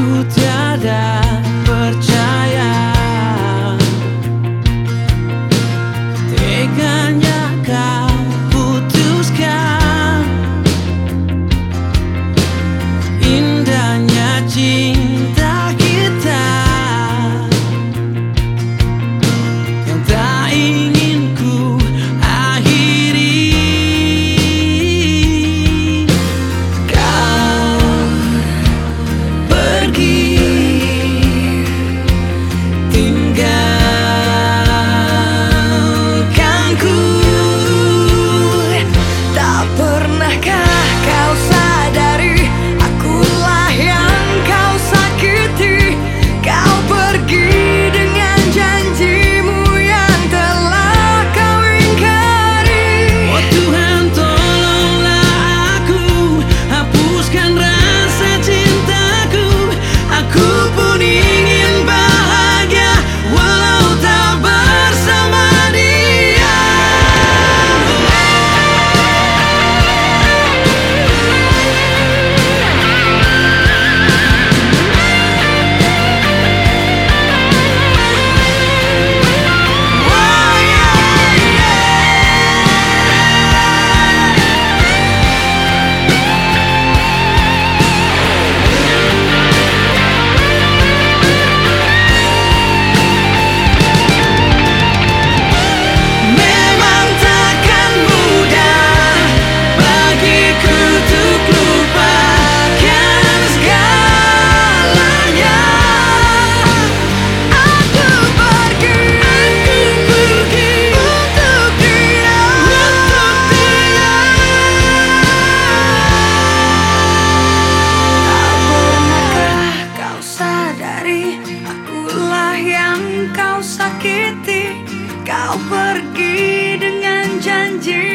Aku tiada percaya, teganya kau putuskan. Indahnya cinta kita yang tak ingin ku akhiri. Kau pergi tinggalkanku. Tak pernahkah kau sadari akulah yang kau sakiti? Kau pergi dengan janjimu yang telah kau ingkari. Oh Tuhan, tolonglah aku, hapuskan rasa cintaku. Aku pun ingin bahagia walau tak bersama dia. Memang takkan mudah bagiku untuk lupakan segalanya. Aku pergi untuk dia. Tak pernahkah kau sadari akulah yang kau sakiti? Kau pergi dengan janji